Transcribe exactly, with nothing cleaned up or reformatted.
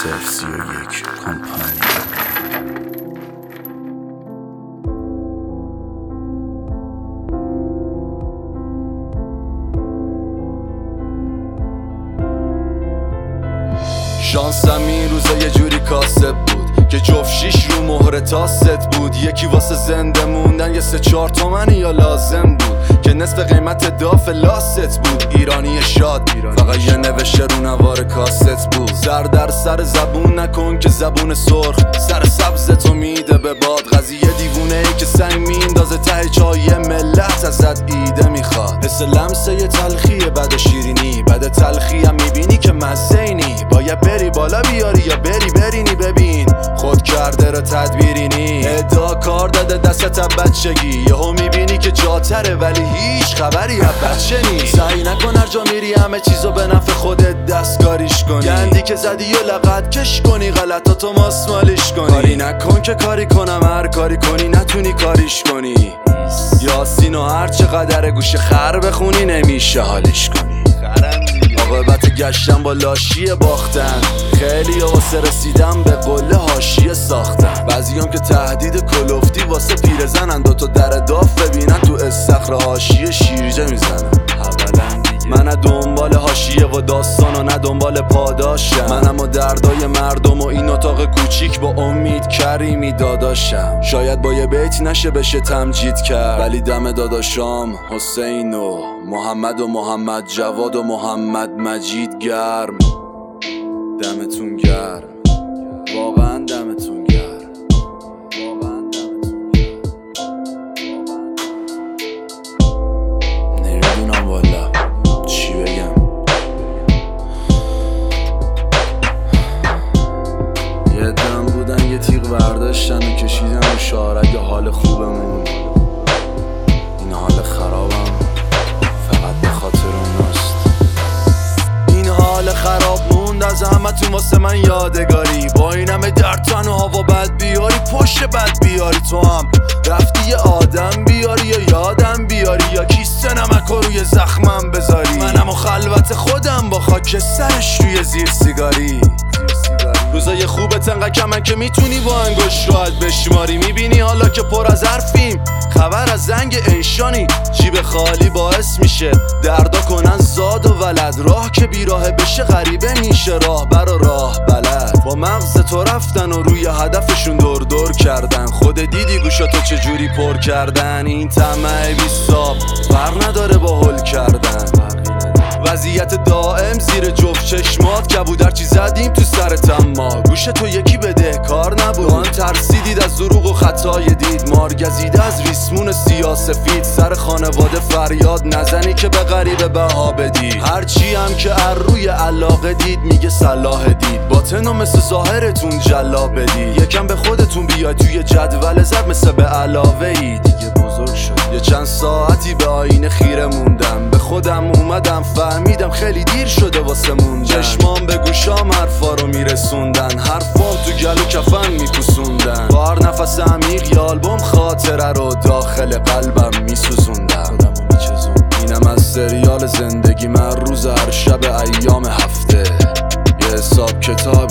صفر سی و یک کمپانی. شانسم این روزا یه جوری کاسب بود که جفت شیش رو مهر تاست بود. یکی واسه زنده موندن یه سه چهار تومنی یا لازم بود که نصف قیمت داف لاست بود. ایرانی شاد فقط یه نوشته رو نوار کاست بود. سر در سر زبون نکن که زبون سرخ سر سبز تو میده به باد. قضیه دیوونه ای که سنگ میندازه ته چای ملت ازت ایده میخواد. حس لمسه یه تلخیه بعد شیرینی، بعد تلخی هم میبینی که مزینی. باید بری بالا بیاری یا بری برینی. ببین خود کرده رو تدبیرینی. ادعا کار داده دستت از بچگی، یهو میبینی که جاتره ولی هیچ خبری از بچه نیست. سعی نکن هر جا میری همه چیزو به نفع خودت دستکاریش کنی. گندی که زدی و لغت کش کنی، غلطاتو ماسمالیش کنی. کاری نکن که کاری کنم، هر کاری کنی نتونی کاریش کنی. یاسین و هر چقدر گوش خر بخونی نمیشه حالیش کنی. عاقبت گشتن با لاشی باختن، خیلی واسه رسیدن به قله حاشیه ساختن. بعضیام که تهدید کلفتی واسه پیرزنن، دوتا در داف ببینن تو استخر حاشیه شیرجه میزنن. من نه دنبال حاشیه و داستان و نه دنبال پاداشم. من اما دردای مردم و این اتاق کوچیک با امید کریمی داداشم. شاید با یه بیت نشه بشه تمجید کرد، ولی دم داداشام حسین و محمد و محمد جواد و محمد مجید گرم. دمتون گرم، واقعا دمتون گرم. نمیدونم والا چی بگم. یه دم بودن یه تیغ برداشتن و کشیدن و شارگ حال خوبمون. این حال خرابم فقط به خاطر اوناست. این حال خراب موند از همه تو واسه من یادگاری. با این همه در تن و هوا بد بیاری، پشت بد بیاری. تو هم رفتی یه آدم بیاری یا یادم بیاری، یا کیسه نمک رو روی زخمم بذاری. منم و خلوت خودم با خاک سرش روی زیر سیگاری. روزای خوبت انقدر کمن که میتونی با انگشت راحت بشماری. میبینی حالا که پر از حرفیم، خبر از زنگ انشانی. جیب خالی باعث میشه دردا کنن زاد و ولد. راه که بیراه بشه غریبه میشه راه بر و راه بلد. با مغز تو رفتن و روی هدفشون دور دور کردن. خود دیدی گوشاتو چجوری پر کردن. این طمع بی‌حساب فرق نداره با هول کردن. وضعیت دائم زیر جفت چشمات، کبودر چی زدیم تو سرتم ما. گوش تو یکی بده کار نبود. آن ترسیدید از دروغ و خطای دید. مارگزیده از ریسمون سیاسفید. سر خانواده فریاد نزنی که به غریبه بها بدی. هرچی هم که ار روی علاقه دید میگه صلاح دید. باطن و مثل ظاهرتون جلا بدی. یکم به خودتون بیاید توی جدول زد مثل به علاوه ای. دیگه بزرگ شد. یه چند ساعتی به آینه خیره موندم. به خودم اومدم فهمیدم خیلی دیر شده واسه موندن. چشمام به گوشام حرفا رو میرسوندن. حرفام تو گلو کفن میپوسوندن. با هر نفس عمیق یه آلبوم خاطره رو داخل قلبم میسوزوندم. اینم از سریال زندگی من روز هر شب ایام هفته. یه حساب کتاب